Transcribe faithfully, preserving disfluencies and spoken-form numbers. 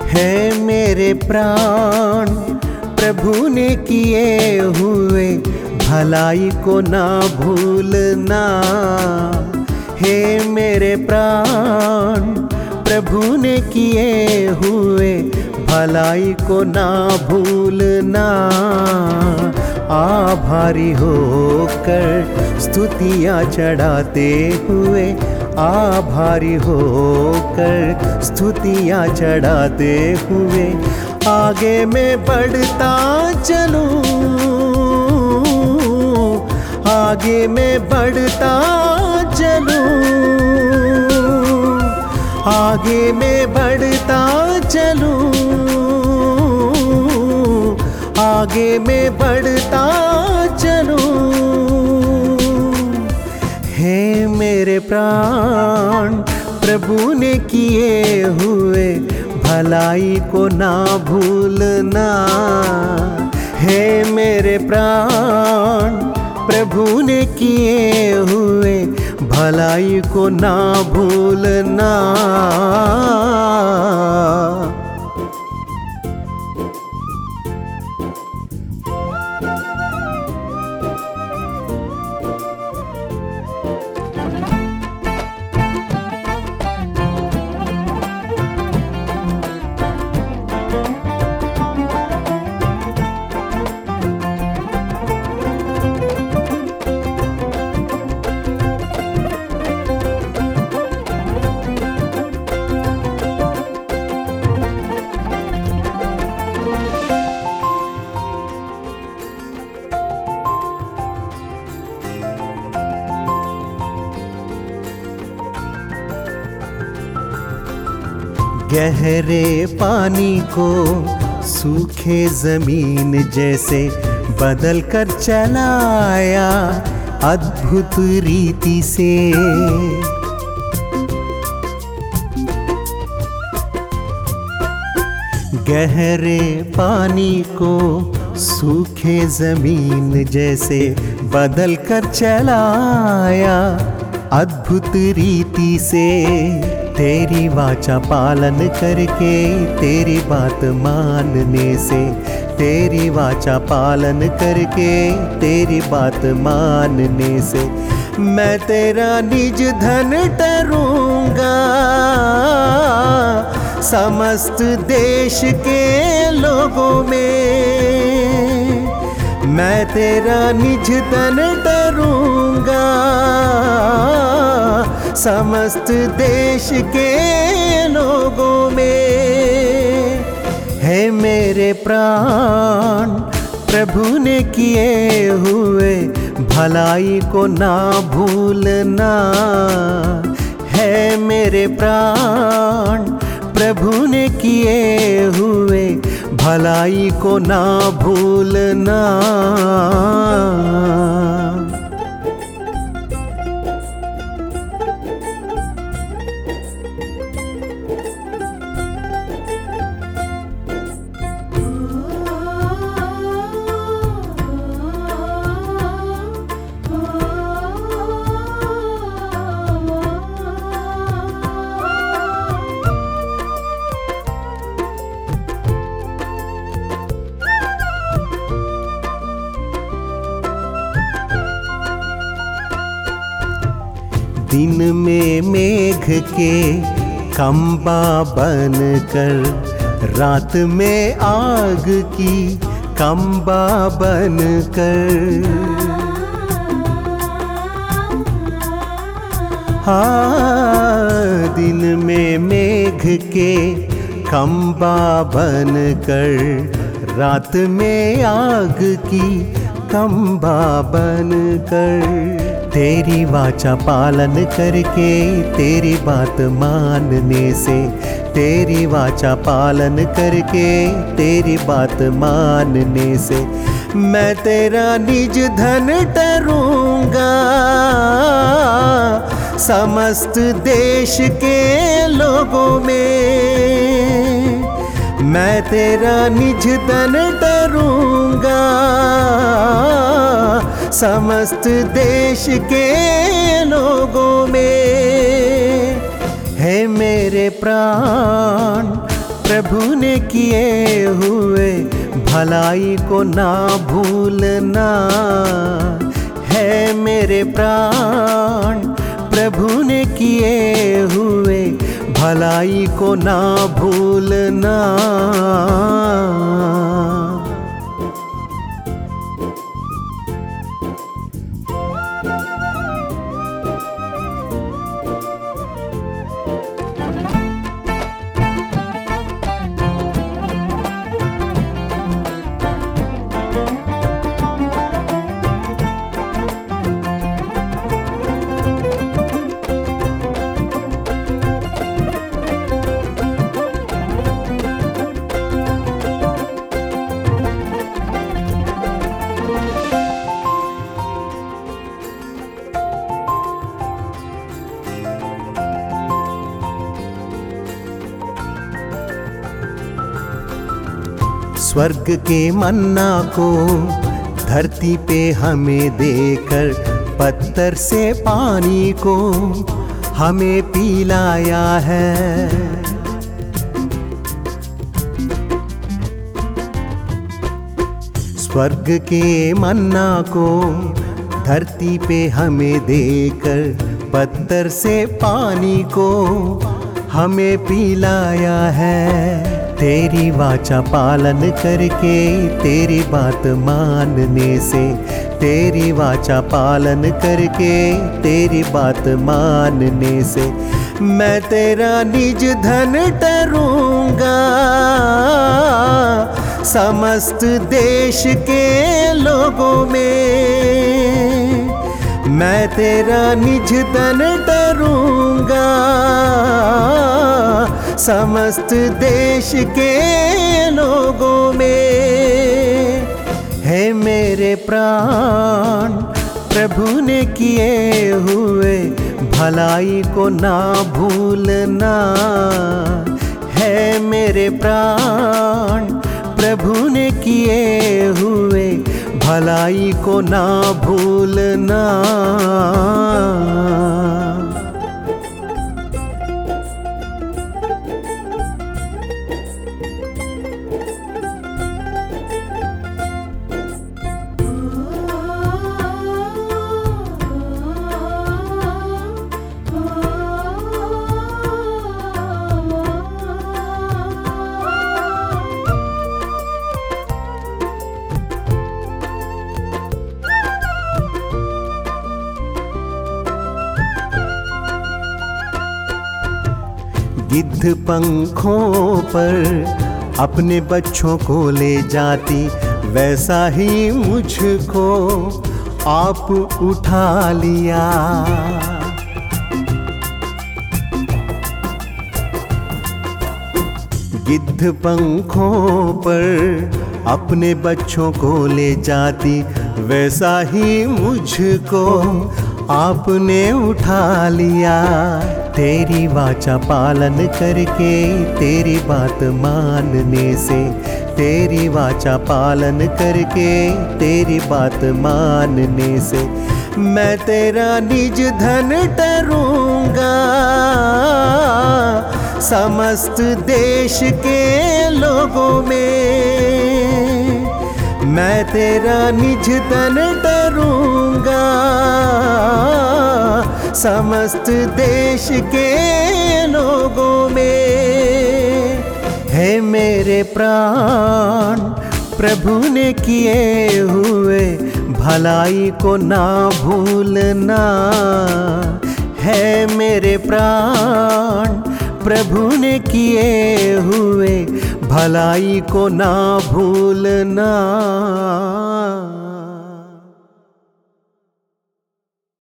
है मेरे प्राण प्रभु ने किए हुए भलाई को ना भूलना। हे मेरे प्राण प्रभु ने किए हुए भलाई को ना भूलना। आभारी होकर स्तुतियाँ चढ़ाते हुए, आभारी होकर स्तुतियाँ चढ़ाते हुए आगे मैं बढ़ता चलूं, आगे मैं बढ़ता चलूं, आगे मैं बढ़ता चलूं, आगे मैं बढ़ता चलूं। हे मेरे प्राण प्रभु ने किए हुए भलाई को ना भूलना। हे मेरे प्राण प्रभु ने किए हुए भलाई को ना भूलना। गहरे पानी को सूखे जमीन जैसे बदल कर चलाया अद्भुत रीति से। गहरे पानी को सूखे जमीन जैसे बदल कर चलाया अद्भुत रीति से। तेरी वाचा पालन करके, तेरी बात मानने से, तेरी वाचा पालन करके, तेरी बात मानने से मैं तेरा निज धन ठहरूंगा। समस्त देश के लोगों में मैं तेरा निज धन ठहरूंगा। समस्त देश के लोगों में है मेरे प्राण प्रभु ने किए हुए भलाई को ना भूलना। है मेरे प्राण प्रभु ने किए हुए भलाई को ना भूलना। दिन में मेघ के खंबा बनकर, रात में आग की खंबा बनकर। हाँ, दिन में मेघ के खंबा बनकर, रात में आग की खंबा बनकर। तेरी वाचा पालन करके, तेरी बात मानने से, तेरी वाचा पालन करके, तेरी बात मानने से मैं तेरा निज धन ठहरूंगा। समस्त देश के लोगों में मैं तेरा निज धन ठहरूंगा। समस्त देश के लोगों में है मेरे प्राण प्रभु ने किए हुए भलाई को ना भूलना। है मेरे प्राण प्रभु ने किए हुए भलाई को ना भूलना। स्वर्ग के मन्ना को धरती पे हमें देकर, पत्थर से पानी को हमें पिलाया है। स्वर्ग के मन्ना को धरती पे हमें देकर, पत्थर से पानी को हमें पिलाया है। तेरी वाचा पालन करके, तेरी बात मानने से, तेरी वाचा पालन करके, तेरी बात मानने से मैं तेरा निज धन ठहरूंगा। समस्त देश के लोगों में मैं तेरा निज धन ठहरूंगा। समस्त देश के लोगों में है मेरे प्राण प्रभु ने किए हुए भलाई को ना भूलना। है मेरे प्राण प्रभु ने किए हुए भलाई को ना भूलना। गिद्ध पंखों पर अपने बच्चों को ले जाती, वैसा ही मुझको आप उठा लिया। गिद्ध पंखों पर अपने बच्चों को ले जाती, वैसा ही मुझको आपने उठा लिया। तेरी वाचा पालन करके, तेरी बात मानने से, तेरी वाचा पालन करके, तेरी बात मानने से मैं तेरा निज धन ठहरूंगा। समस्त देश के लोगों में मैं तेरा निज धन ठहरूंगा। समस्त देश के लोगों में है मेरे प्राण प्रभु ने किए हुए भलाई को ना भूलना। है मेरे प्राण प्रभु ने किए हुए भलाई को ना भूलना।